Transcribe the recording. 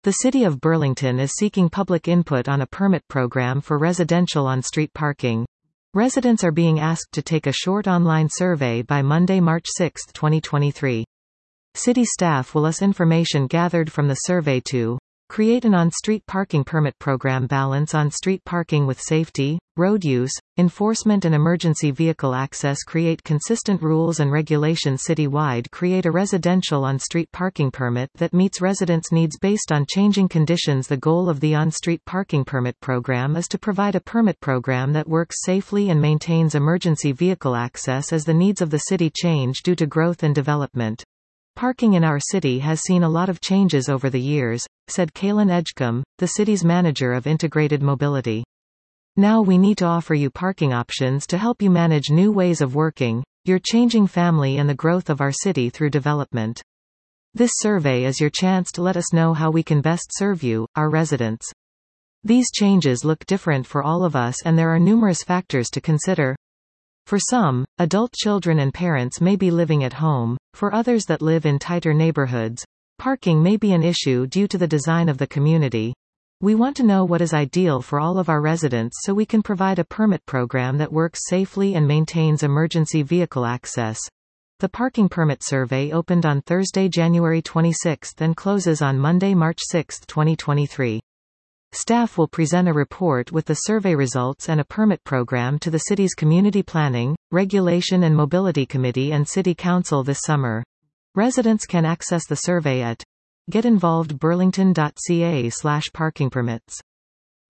The City of Burlington is seeking public input on a permit program for residential on-street parking. Residents are being asked to take a short online survey by Monday, March 6, 2023. City staff will use information gathered from the survey to create an on-street parking permit program, balance on-street parking with safety, road use, enforcement and emergency vehicle access, create consistent rules and regulations citywide, create a residential on-street parking permit that meets residents' needs based on changing conditions. The goal of the on-street parking permit program is to provide a permit program that works safely and maintains emergency vehicle access as the needs of the city change due to growth and development. Parking in our city has seen a lot of changes over the years, said Kaylin Edgecombe, the city's manager of integrated mobility. Now we need to offer you parking options to help you manage new ways of working, your changing family and the growth of our city through development. This survey is your chance to let us know how we can best serve you, our residents. These changes look different for all of us and there are numerous factors to consider. For some, adult children and parents may be living at home. For others that live in tighter neighborhoods, parking may be an issue due to the design of the community. We want to know what is ideal for all of our residents so we can provide a permit program that works safely and maintains emergency vehicle access. The parking permit survey opened on Thursday, January 26 and closes on Monday, March 6, 2023. Staff will present a report with the survey results and a permit program to the city's Community Planning, Regulation and Mobility Committee and City Council this summer. Residents can access the survey at getinvolvedburlington.ca/parkingpermits.